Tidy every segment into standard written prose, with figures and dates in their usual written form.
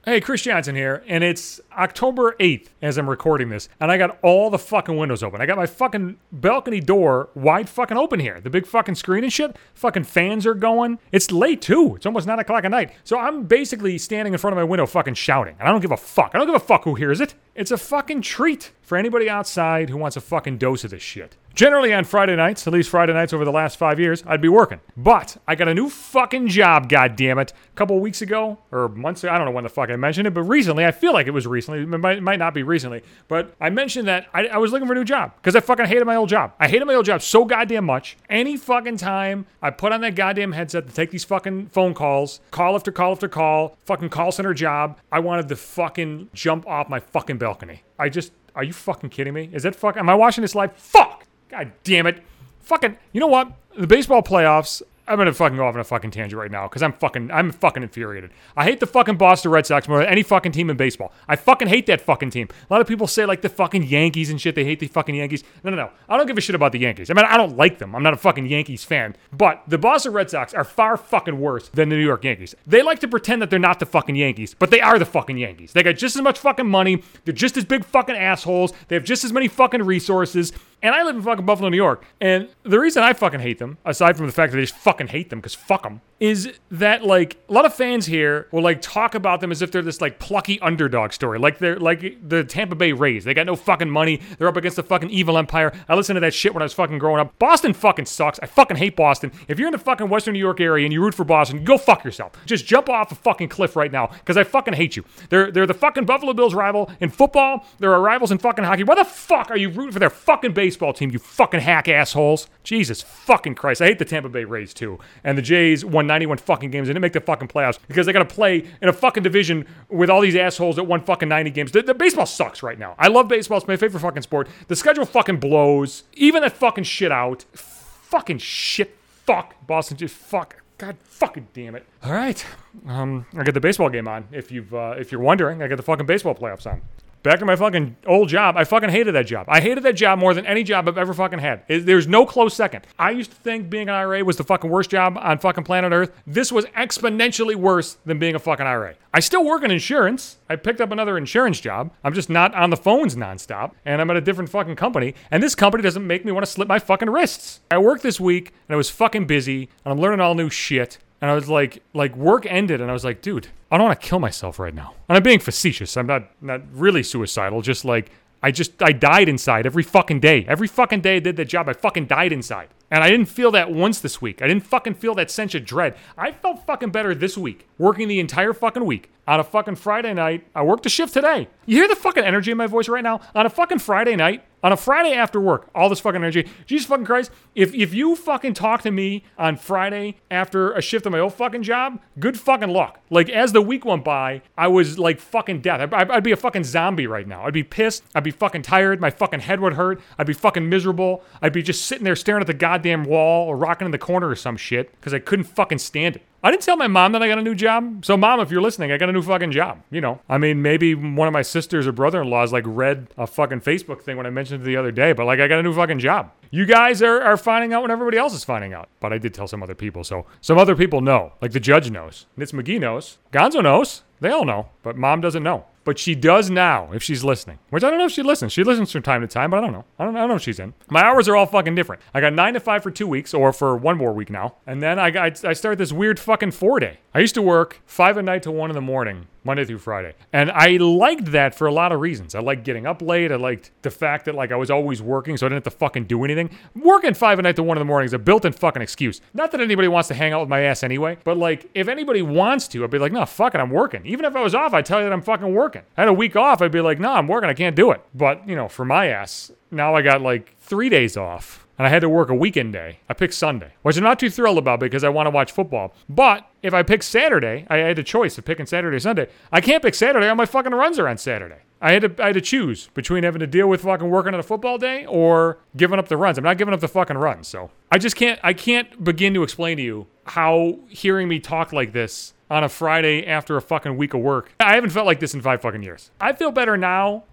Hey, Chris Johnson here, and it's October 8th as I'm recording this, and I got all the fucking windows open. I got my fucking balcony door wide fucking open here. The big fucking screen and shit. Fucking fans are going. It's late, too. It's almost 9 o'clock at night. So I'm basically standing in front of my window fucking shouting, and I don't give a fuck. I don't give a fuck who hears it. It's a fucking treat for anybody outside who wants a fucking dose of this shit. Generally on Friday nights, at least Friday nights over the last 5 years, I'd be working. But I got a new fucking job, goddammit. A couple of weeks ago, or months ago, I don't know when the fuck I mentioned it, but recently, I feel like it was recently, it might not be recently, but I mentioned that I was looking for a new job, because I fucking hated my old job. I hated my old job so goddamn much. Any fucking time I put on that goddamn headset to take these fucking phone calls, call after call after call, fucking call center job, I wanted to fucking jump off my fucking balcony. Are you fucking kidding me? Am I watching this live? Fuck! God damn it. Fucking, you know what? The baseball playoffs, I'm gonna fucking go off on a fucking tangent right now because I'm fucking infuriated. I hate the fucking Boston Red Sox more than any fucking team in baseball. I fucking hate that fucking team. A lot of people say like the fucking Yankees and shit. They hate the fucking Yankees. No. I don't give a shit about the Yankees. I mean, I don't like them. I'm not a fucking Yankees fan. But the Boston Red Sox are far fucking worse than the New York Yankees. They like to pretend that they're not the fucking Yankees, but they are the fucking Yankees. They got just as much fucking money. They're just as big fucking assholes. They have just as many fucking resources. And I live in fucking Buffalo, New York. And the reason I fucking hate them, aside from the fact that I just fucking hate them, because fuck them, is that, like, a lot of fans here will, like, talk about them as if they're this, like, plucky underdog story. Like, they're, like, the Tampa Bay Rays. They got no fucking money. They're up against the fucking evil empire. I listened to that shit when I was fucking growing up. Boston fucking sucks. I fucking hate Boston. If you're in the fucking Western New York area and you root for Boston, go fuck yourself. Just jump off a fucking cliff right now, because I fucking hate you. They're the fucking Buffalo Bills rival in football. They're our rivals in fucking hockey. Why the fuck are you rooting for their fucking baseball team, you fucking hack assholes? Jesus fucking Christ. I hate the Tampa Bay Rays too. And the Jays won 91 fucking games. They didn't make the fucking playoffs because they got to play in a fucking division with all these assholes that won fucking 90 games. The baseball sucks right now. I love baseball. It's my favorite fucking sport. The schedule fucking blows. Even that fucking shit out. Fucking shit. Fuck. Boston just fuck. God fucking damn it. All right. I got the baseball game on. If you're wondering, I got the fucking baseball playoffs on. Back to my fucking old job. I fucking hated that job. I hated that job more than any job I've ever fucking had. There's no close second. I used to think being an IRA was the fucking worst job on fucking planet Earth. This was exponentially worse than being a fucking IRA. I still work in insurance. I picked up another insurance job. I'm just not on the phones nonstop. And I'm at a different fucking company. And this company doesn't make me want to slit my fucking wrists. I worked this week and I was fucking busy. And I'm learning all new shit. And I was like work ended, and I was like, dude, I don't want to kill myself right now. And I'm being facetious. I'm not really suicidal. Just like, I died inside every fucking day. Every fucking day I did that job, I fucking died inside. And I didn't feel that once this week. I didn't fucking feel that sense of dread. I felt fucking better this week, working the entire fucking week. On a fucking Friday night, I worked a shift today. You hear the fucking energy in my voice right now? On a fucking Friday night, on a Friday after work, all this fucking energy. Jesus fucking Christ, if you fucking talk to me on Friday after a shift of my old fucking job, good fucking luck. Like, as the week went by, I was like fucking death. I'd be a fucking zombie right now. I'd be pissed. I'd be fucking tired. My fucking head would hurt. I'd be fucking miserable. I'd be just sitting there staring at the goddamn wall or rocking in the corner or some shit because I couldn't fucking stand it. I didn't tell my mom that I got a new job. So, Mom, if you're listening, I got a new fucking job. You know, I mean, maybe one of my sisters or brother-in-laws like read a fucking Facebook thing when I mentioned it the other day, but like, I got a new fucking job. You guys are finding out when everybody else is finding out. But I did tell some other people, so some other people know. Like the judge knows. Nitz McGee knows. Gonzo knows. They all know. But Mom doesn't know. But she does now, if she's listening. Which I don't know if she listens. She listens from time to time, but I don't know. I don't know if she's in. My hours are all fucking different. I got 9 to 5 for 2 weeks, or for one more week now. And then I start this weird fucking 4-day. I used to work 5 at night to 1 in the morning, Monday through Friday. And I liked that for a lot of reasons. I liked getting up late. I liked the fact that like I was always working, so I didn't have to fucking do anything. Working 5 at night to 1 in the morning is a built-in fucking excuse. Not that anybody wants to hang out with my ass anyway, but like if anybody wants to, I'd be like, no, fuck it, I'm working. Even if I was off, I'd tell you that I'm fucking working. I had a week off, I'd be like, no, I'm working, I can't do it. But, you know, for my ass, now I got like 3 days off. And I had to work a weekend day. I picked Sunday, which I'm not too thrilled about because I want to watch football. But if I pick Saturday, I had a choice of picking Saturday or Sunday. I can't pick Saturday. All my fucking runs are on Saturday. I had to choose between having to deal with fucking working on a football day or giving up the runs. I'm not giving up the fucking runs. So I can't begin to explain to you how hearing me talk like this on a Friday after a fucking week of work, I haven't felt like this in 5 fucking years. I feel better now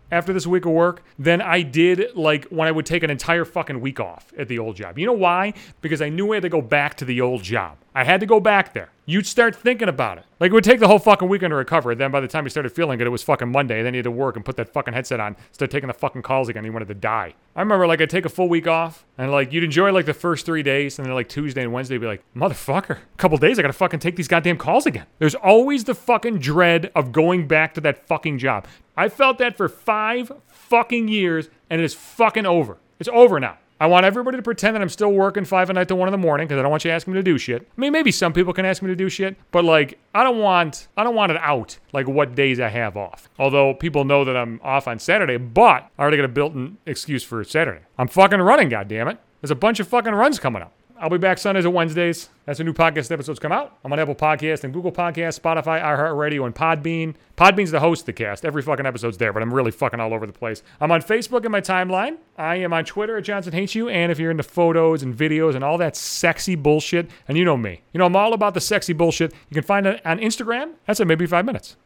after this week of work than I did like when I would take an entire fucking week off at the old job. You know why? Because I knew I had to go back to the old job. I had to go back there. You'd start thinking about it. Like, it would take the whole fucking weekend to recover. Then by the time you started feeling it was fucking Monday. Then you had to work and put that fucking headset on, start taking the fucking calls again. You wanted to die. I remember, like, I'd take a full week off, and, like, you'd enjoy, like, the first 3 days, and then, like, Tuesday and Wednesday, you'd be like, motherfucker, a couple days, I gotta fucking take these goddamn calls again. There's always the fucking dread of going back to that fucking job. I felt that for 5 fucking years, and it is fucking over. It's over now. I want everybody to pretend that I'm still working 5 at night to 1 in the morning because I don't want you asking me to do shit. I mean, maybe some people can ask me to do shit, but like, I don't want it out, like what days I have off. Although people know that I'm off on Saturday, but I already got a built-in excuse for Saturday. I'm fucking running, goddammit. There's a bunch of fucking runs coming up. I'll be back Sundays and Wednesdays. That's when new podcast episodes come out. I'm on Apple Podcasts and Google Podcasts, Spotify, iHeartRadio, and Podbean. Podbean's the host of the cast. Every fucking episode's there, but I'm really fucking all over the place. I'm on Facebook in my timeline. I am on Twitter at Johnson Hates You. And if you're into photos and videos and all that sexy bullshit, and you know me. You know, I'm all about the sexy bullshit. You can find it on Instagram. That's at maybe 5 minutes.